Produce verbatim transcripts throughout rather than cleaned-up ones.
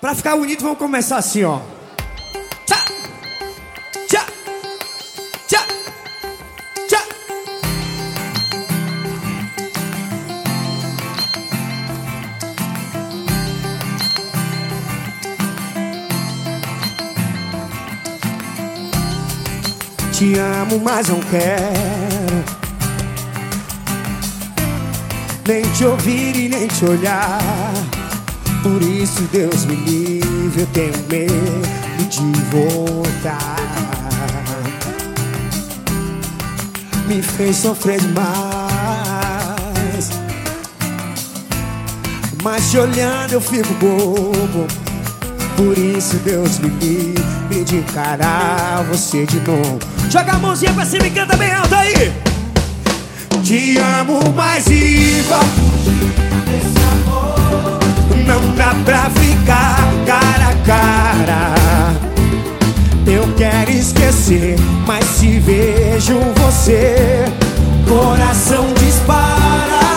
Pra ficar bonito, vamos começar assim, ó. Tchá, tchá, tchá, tchá. Te amo, mas não quero nem te ouvir e nem te olhar. Por isso, Deus me livre, eu tenho medo de voltar. Me fez sofrer demais, mas te olhando eu fico bobo. Por isso, Deus me livre de encarar você de novo. Joga a mãozinha pra cima e canta bem alto aí. Te amo, mas viva esse amor. Não dá pra ficar cara a cara. Eu quero esquecer, mas se vejo você, coração dispara.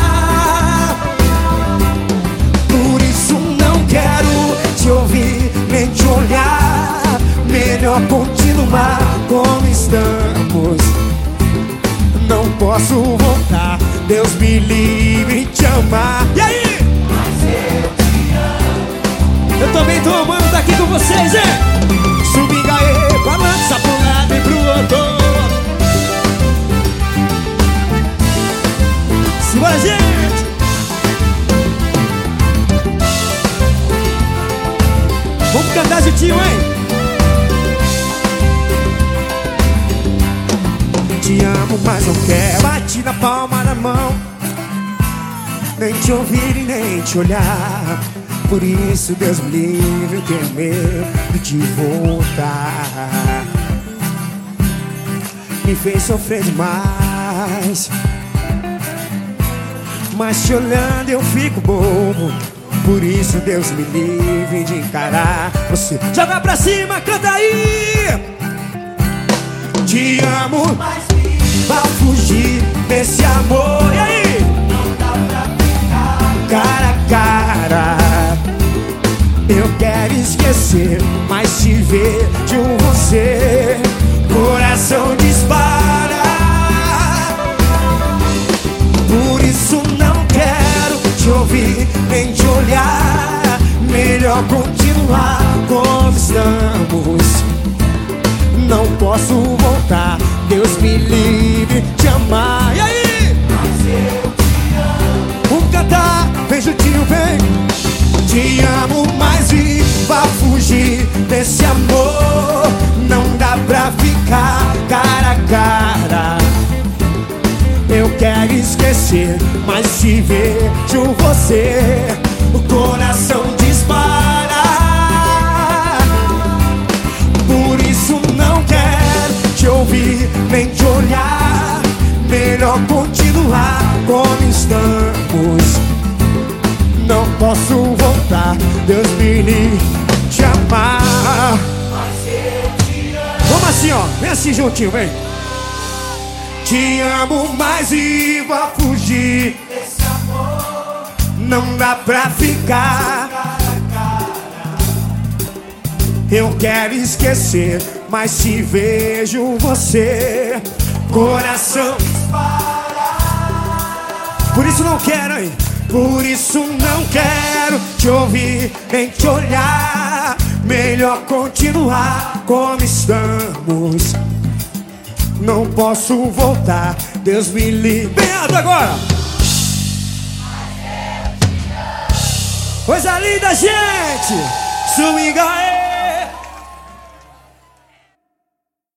Por isso não quero te ouvir, nem te olhar. Melhor continuar como estamos. Não posso voltar, Deus me livre de te amar. E aí? Eu também tô amando estar aqui com vocês, hein? Subinga aí, balança pro lado e pro outro. Simbora, gente! Vamos cantar juntinho, hein? Te amo, mas não quero. Bate na palma da mão, nem te ouvir e nem te olhar. Por isso, Deus me livre, eu tenho medo de voltar. Me fez sofrer demais, mas te olhando eu fico bobo. Por isso, Deus me livre de encarar você. Joga pra cima, canta aí. Te amo, mas vai fugir desse amor. E aí? Não dá pra ficar cara a cara. Eu quero esquecer, mas te vejo você, coração dispara. Por isso não quero te ouvir, nem te olhar. Melhor continuar como estamos. Não posso voltar, Deus me livre de amar. E aí? Mas eu te amo. Vamos cantar, vem juntinho, vem. Te amo, mas viva fugir desse amor. Não dá pra ficar cara a cara. Eu quero esquecer, mas te vejo você, o coração dispara. Por isso não quero te ouvir, nem te olhar. Melhor continuar como estamos. Não posso voltar, Deus me livre de amar. Mas eu te amo. Vamos assim, ó, vem assim juntinho, vem. Te amo, mas viva fugir desse amor. Não dá pra ficar cara a cara. Eu quero esquecer, mas te vejo você, coração dispara. Por isso não quero, hein? Por isso não quero te ouvir, nem te olhar. Melhor continuar como estamos. Não posso voltar, Deus me livre. Bem alto agora! Coisa linda, gente! Swinga aí!